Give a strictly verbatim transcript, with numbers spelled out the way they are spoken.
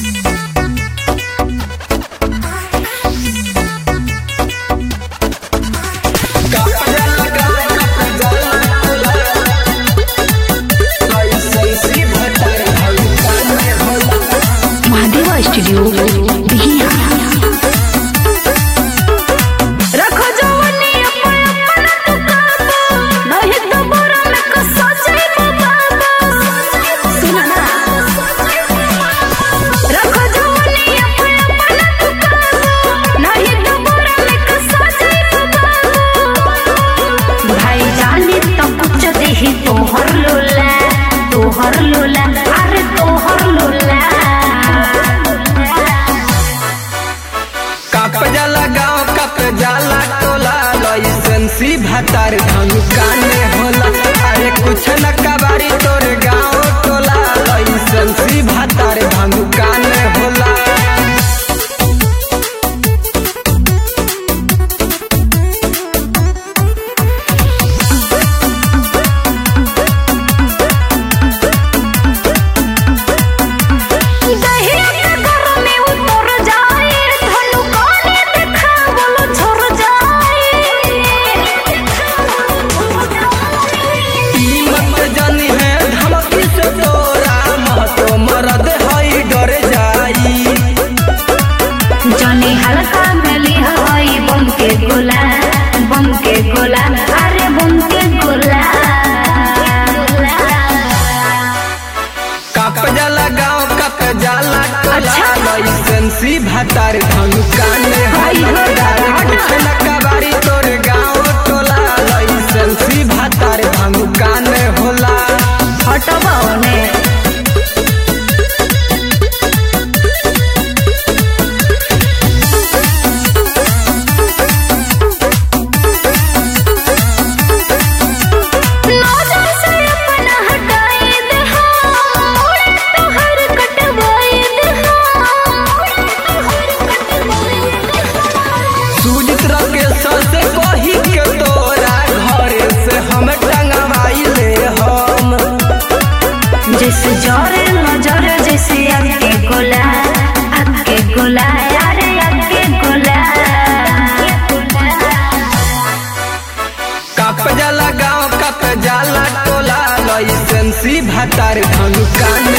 सी भातार काने होला। अरे कुछ न कबारी तोर गाँव टोला सी भातार काने होला। हल्का मिली हवाई बम के गोला, बम के गोला, अरे बम के गोला। कप जाला गाँव कप जाला टोला सी भातार काने होला। कुछ न कबारी तोर गाँव टोला सी भातार काने होला। हटबा ने जैसे जोरे नजर जैसे आपके गोला, आपके गोला, यारे आपके गोला। कप जाला गाँव कप जाला टोला सी भातार काने